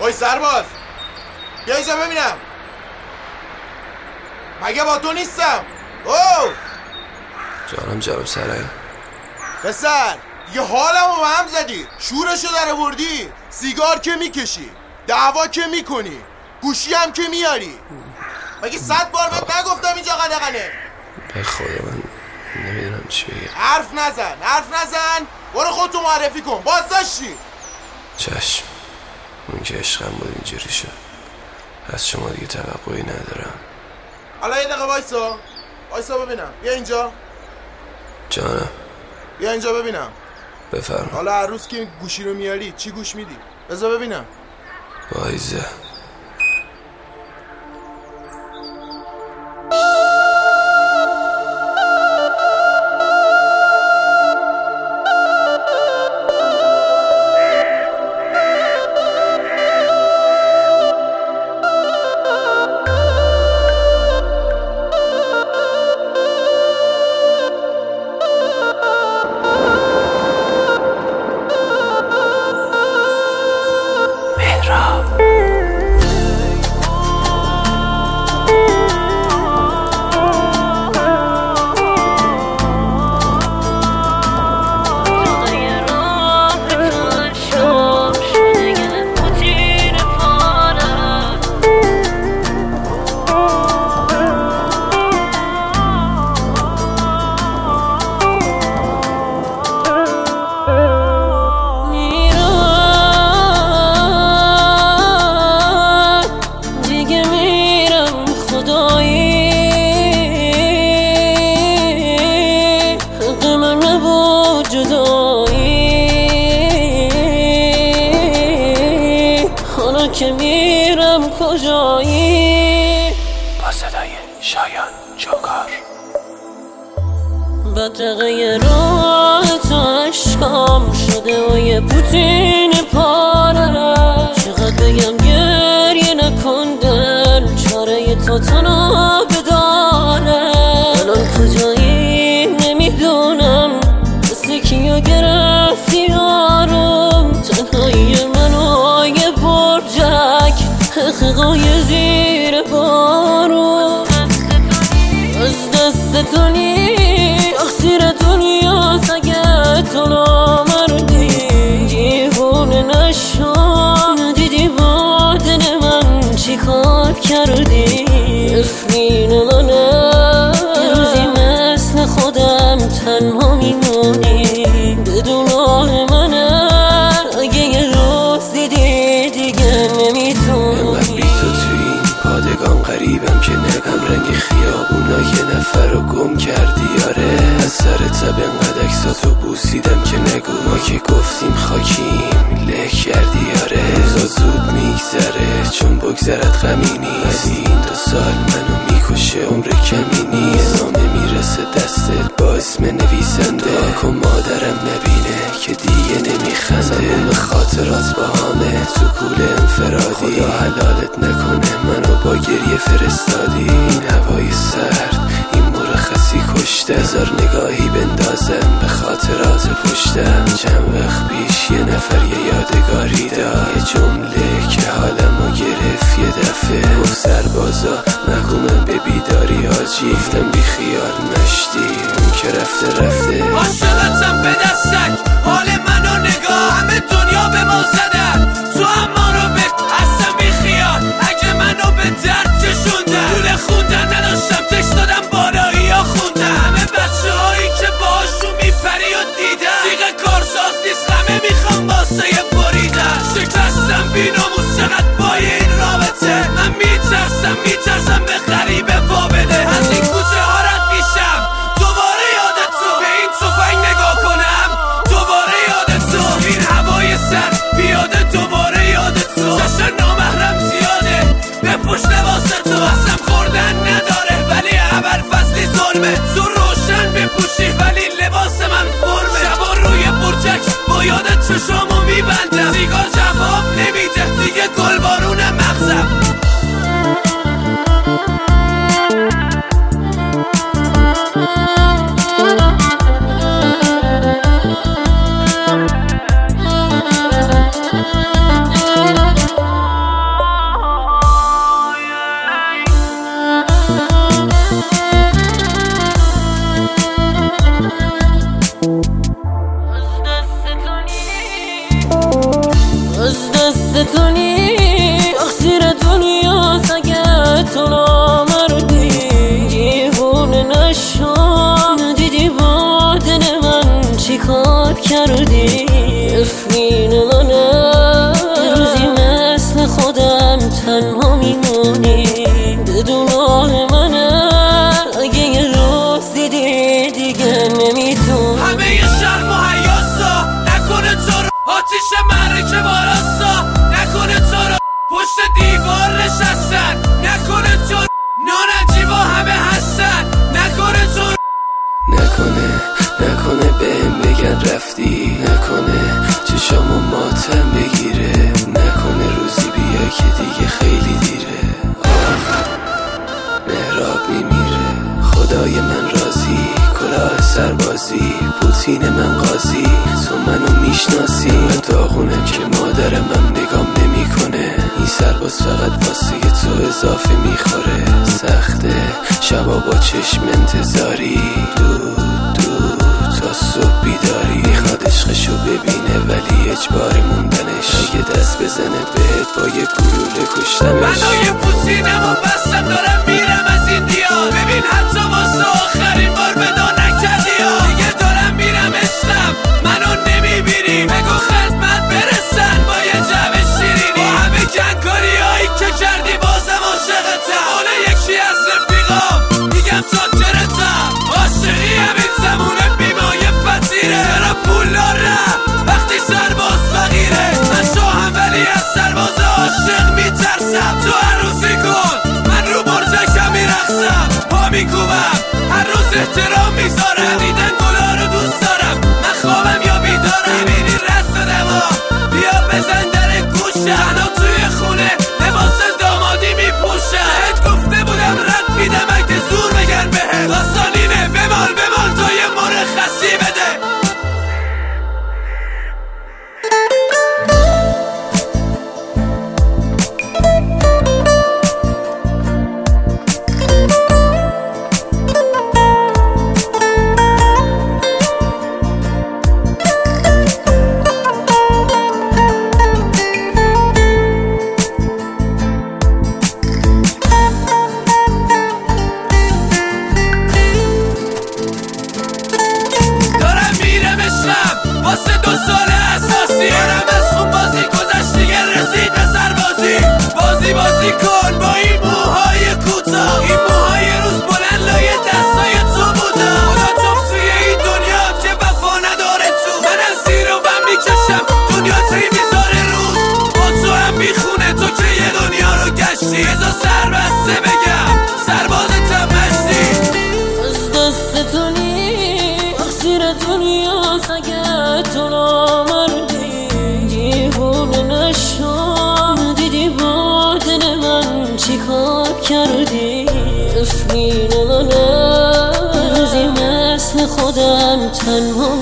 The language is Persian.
اوی سرباز بیا اینجا ببینم. مگه با تو نیستم؟ او جانم سرای پسر یه حالمو به هم زدی، شورشو در آوردی، سیگار که میکشی، دعوا که میکنی، گوشی هم که میاری. مگه 100 بار بهت نگفتم اینجا قدغنه؟ به خدا من نمیدونم چی بگم. حرف نزن برو خودتو معرفی کن. بازداشتی. چشم، اون که عشقم بود اینجوری شد. از شما دیگه توقعی ندارم. حالا یه دقیقه وایسا ببینم. بیا اینجا. جانم بیا اینجا ببینم. بفرما. حالا هر روز که گوشی رو میاری چی گوش میدی؟ بذار ببینم. وایزه. که میرم کجایی با صدای شایان جوکار. بدقه راه تو عشقام شده و یه پوتین پاره. چقدر بگم گریه نکن دل، چاره تو تنها بداره. الان کجایی نمیدونم، مثل کیا گرفتی یارم. تنهایی منو یه برجک، حقیقای زیر بارو. از دست تو نی اخسیر دنیا سگه تو نامردی. دیوونه نشو دیدی با دل من چی کار کردی. نفرین منه یه روزی مثل خودم تنها میمونی. بدون آه منه اگه یه روز دیدی دیگه نمیتونی. انقدر بی تو توی این پادگان غریبم که نگم رنگ خیابونا یه نفر رو گم کردی. آره از سر تب انقدر اکساتو بوسیدم که نگو ما که گفتیم خاکیم له کردی. آره روزا زود میگذره چون بگذرد غمی نیست. این 2 سال منو میکشه عمر کمی نیست. نامه میرسه دستت با اسم نویسنده. کن مادرم نبینه که دیگه نمیخنده. زمان خاطرات با همه تو کول انفرادی. خدا حلالت نکنه منو با گریه فرستادی. این هوای سرد این مرخصی کشته. هزار نگاهی بندازم به خاطرات پشتم. چند وقت پیش یه نفر یه یادگاری داد. یه جمله که حالمو گرفت یه دفعه. گفت سربازا محکومم به بیداری حاجی. گفتم بی خیال مشتی اون که رفته. عاشقتم به دستک حال منو نگاه. همه دنیا به ما زدن تو هم ما رو به اصلا بی خیال. اگه منو به درد کشوندن پول خوندن نداشتم تکست دادم بالایی ها خوندن. همه بچه هایی که باشون میپری و دیدن سیغ کارساز نیست همه میخوام واسه بریدن. شکستم بی نموز چقدر پای این رابطه. من میترسم به غریبه پا بده. از این کوچه ها رد میشم دوباره یاد تو. به این تفنگ نگاه کنم دوباره یاد تو. این هوای سر بیاده دوباره یاد تو. جشن نامحرم زیاده به پشت واسه تو. اصلا خوردن نداره ولی اول فصلی ظلمه. تو روشن بپوشی ولی لباس من فرمه. شبا روی برجک با یاد چشامو میبندم. سیگار جواب نمیده دیگه گلبارون مغزم. دست تو نیست تقصیر دنیاست اگه تو نامردی دیوونه نشو دیدی با دل من چی کار کردی افرین منه روزی مثل خودم تنها میمونی بدون آه منه اگه یه روز دیدی دیگه نمیتون همه یه شرم و حیاسا نکنه تو رو آتیش مرکه باراسا نکنه تو رو پشت دیوار نشستن نکنه تو رو نانجیبا همه هستن نکنه تو رو نکنه بهم بگن رفتی نکنه چشامو ماتم بگیره نکنه روزی بیا که دیگه خیلی دیره مهراب میمیره خدای من راضی کلاه سربازی پوتین من قاضی تو منو میشناسی من داغونم که مادرم هم نگام نمیکنه این سرباز فقط واسه تو اضافه میخوره سخته شبا با چشم انتظاری دو تا صبح بیداری میخواد عشقشو ببینه ولی اجبار موندنش اگه دست بزنه بهت با یه گلوله کشتمش منو یه پوتینم و بستم دارم میرم از این دیار ببین حتی واسه آخرین بار ودا نکردی دیگه دارم میرم عشقم منو نمیبینی بگو خدمت برسن با یه جمع شیرینی با همه کنکاری هایی که کردی بازم عاشقتم حالا یکی از رفیقام میگم چاکرتم عاشقی همین زمونه بیمایه فتیره چرا پول دارم وقتی سرباز فقیره من شاهم ولی از سرباز عاشق میترسم تو عروسی کن من رو برجکم میرقصم پا میکوبم هر روز احترام میذارم دیدن گلا رو دوست دارم من خوابم یا بیدارم میبینی رد دادم بیا بزن در گوشم تنها توی خونه لباس دامادی میپوشم بهت گفته بودم رد میدم اگه زور بگن بهت داستانینه بمال تا یه مرخصی بده واسه 2 سال اساسی دارم از خون بازی گذشت دیگه رسید به سربازی بازی کن با این موهای کوتاه این موهای روز بلند لای دستای تو بودم خدا توف توی این دنیا که وفا نداره تو منم زیر و بم میکشم دنیا تی میذاره روز با تو هم میخونه تو که یه دنیا رو گشتی ازا سربسته بگم سربازتم مشتی از دست تو نیست تقصیر دنیاست اگه تو نامردی دیوونه نشو دیدی با دل من چی کار کردی افرین منه روزی مثل خودم تنها